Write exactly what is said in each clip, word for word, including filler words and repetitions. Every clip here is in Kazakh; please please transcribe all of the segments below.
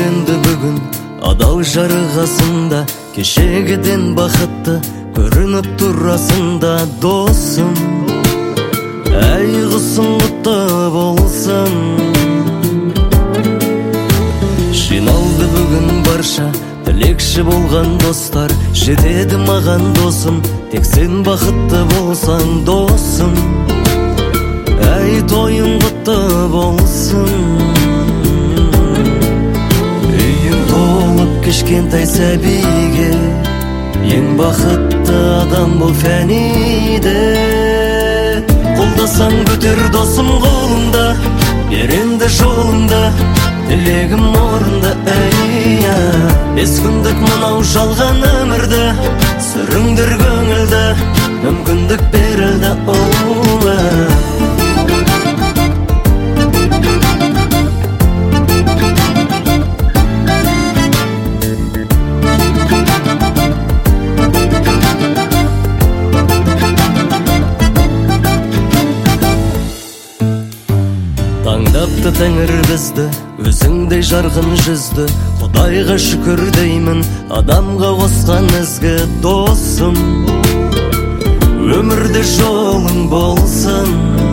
енді бүгін адал жарығасында, кешегіден бақытты көрініп тұрасында досым. Әй құсың құтты болсын. Жиналды бүгін барша тілекші болған достар, жетеді маған досым, тек сен бақытты болсаң досым. Әй тойың құтты болсын. Үйің толып кішкентай сәбиге, ең бақытты адам бұл фәниде. Қолдасаң көтер досым қолыңда, беренді жолыңда, тілегім орында. Әйя, бес күндік мынау жалған өмірді, сүріңдір көңілді, мүмкіндік берілді. Оуа таңдапты тәңір бізді, өзіңдей жарқын жүзді. Құдайға шүкір деймін, адамға қосқан ізгі досым. Өмірде жолың болсын.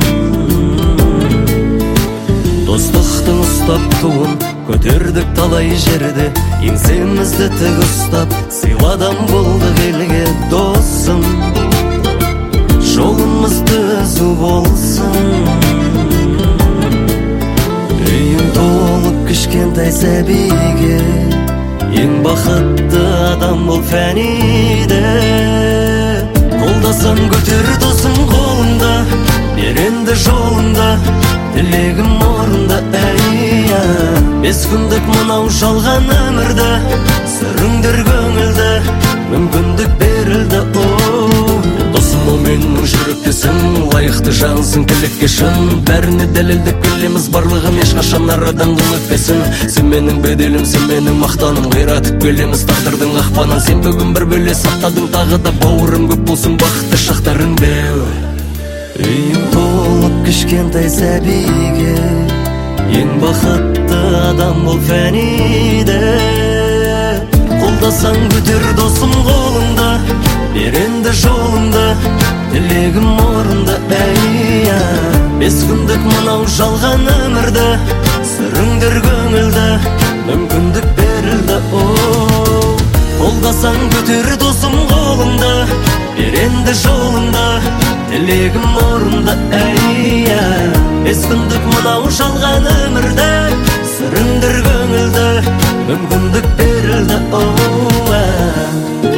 Достықтың ұстап туын көтердік талай жерде, еңсемізді тік ұстап сыйладам болдық елге досым. Жолымыз түзу болсын. Үйің толып кішкентай сәбиге, ең бақытты адам бұл фәниде. Қолдасаң көтер досым қолыңда, беренді жолында, тілегім орында. Әйя, бес күндік мынау жалған өмірді, сүріңдір көңілді, мүмкіндік берілді. Оу досым, ол менің жүректесің, лайықты жансың тілекке шын. Бәріне дәлелдеп келеміз, барлығын ешқашан арадан қыл өтпесін. Сен менің беделім, сен менің мақтаным, қиратып келеміз тағдырдың ақпанын. Сен бүгін бір бөле сақтадың, тағы да бауырым көп болсын бақытты шақтарың беу. Үйің толып кішкентай сәбиге, ең бақытты адам бұл фәниде. Қолдасаң көтер досым қолыңда, беренді жолында, тілегім орында. Әйя, бес күндік мынау жалған өмірді, сүріңдір көңілді, мүмкіндік берілді. Оу қолдасаң көтер досым қолыңда, беренді жолында, тілегім орында. Әйя, бес күндік мынау жалған өмірді, сүріңдір көңілді, мүмкіндік берілді. Оу